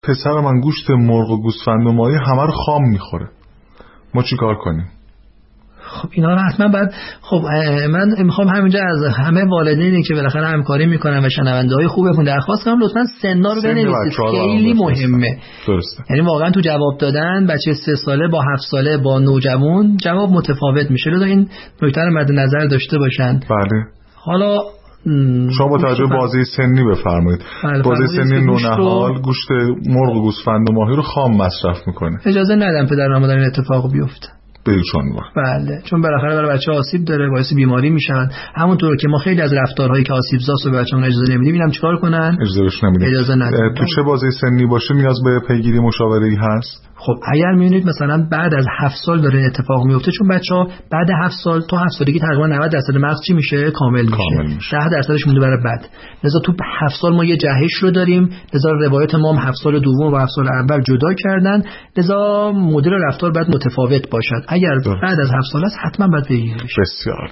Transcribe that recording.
پسر من گوشت مرغ و گوسفند و ماهی همه رو خام میخوره، ما چی کار کنیم؟ خب اینا رو حتما بعد من میخوام همینجا از همه والدینی که بالاخره همکاری میکنن و شنونده‌های خوبمون درخواست کنم لطفاً سنا رو بنویسید، خیلی مهمه. درسته. یعنی واقعا تو جواب دادن بچه 3 ساله با 7 ساله با نوجوان جواب متفاوت میشه، لذا این نکته رو مد نظر داشته باشن. بله. حالا شما با توجه بازه سنی بفرمایید. بازه سنی نونهال گوشت مرغ و گوسفند و ماهی رو خام مصرف میکنه. اجازه ندم پدر مادر این اتفاق بیفته. بله، چون بالاخره برای بچه آسیب داره، باعث بیماری میشن. همونطور که ما خیلی از رفتارهایی که آسیبزاست رو به بچه‌مون اجازه نمیدیم، اینم چیکار کنن؟ اجازه ندیم. تو چه بازه سنی باشه نیاز به پیگیری مشاوره‌ای هست؟ خب اگر می‌بینید مثلا بعد از 7 سال داره اتفاق میفته، چون بچه‌ها بعد 7 سال تا 7 سالگی تقریبا 90% مغز چی میشه؟ کامل میشه. 10%ش مونده برای بعد. لذا تو 7 سال ما یه جهش رو داریم، لذا روایت ما هم 7 سال دوم و 7 سال اول جدا کردن، لذا مدل رفتار باید متفاوت باشد. اگر بعد از 7 سال است حتما باید بگیرید. بسیار